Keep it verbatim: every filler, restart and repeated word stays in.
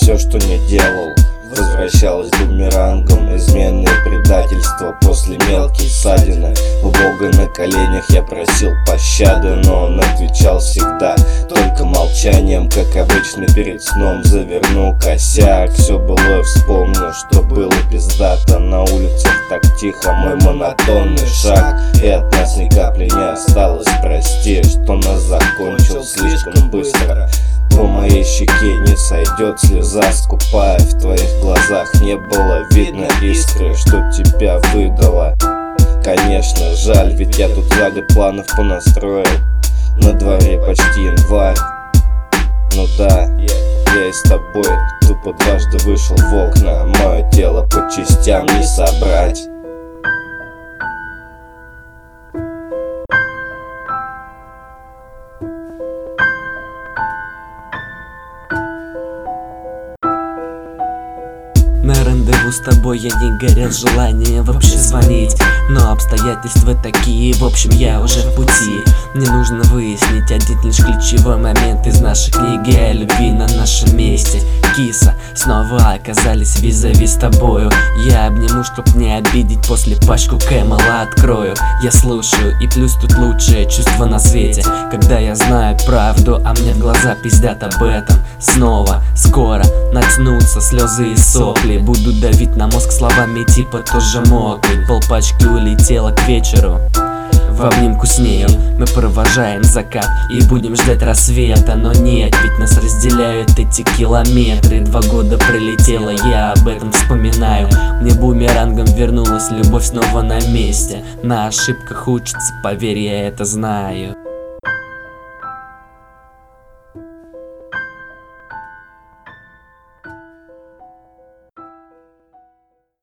все, что не делал, возвращалось бумерангом. Измены и предательство после мелких ссадины. У Бога на коленях я просил пощады, но он отвечал всегда только молчанием, как обычно перед сном. Заверну косяк, все было, вспомню, что было пиздато. На улицах так тихо, мой монотонный шаг, и от нас ни капли не осталось. Прости, что нас закончил слишком быстро. По моей щеке не сойдет слеза скупая. В твоих глазах не было видно искры, что тебя выдало. Конечно, жаль, ведь я тут за год планов понастроил. На дворе почти январь. Ну да, я и с тобой тупо дважды вышел в окна. Мое тело по частям не собрать. На рандеву с тобой я не горел желанием вообще звонить, но обстоятельства такие, в общем я уже в пути. Мне нужно выяснить один лишь ключевой момент из нашей книги о любви на нашем месте. Киса, снова оказались визави с тобою. Я обниму, чтоб не обидеть, после пачку Кэмела открою. Я слушаю, и плюс тут лучшее чувство на свете, когда я знаю правду, а мне в глаза пиздят об этом. Снова, скоро начнутся слезы и сопли. Буду давить на мозг словами типа тоже мог быть. Полпачки улетела к вечеру. В обнимку с нею мы провожаем закат и будем ждать рассвета. Но нет, ведь нас разделяют эти километры. Два года пролетело, я об этом вспоминаю. Мне бумерангом вернулась любовь снова на месте. На ошибках учится, поверь, я это знаю.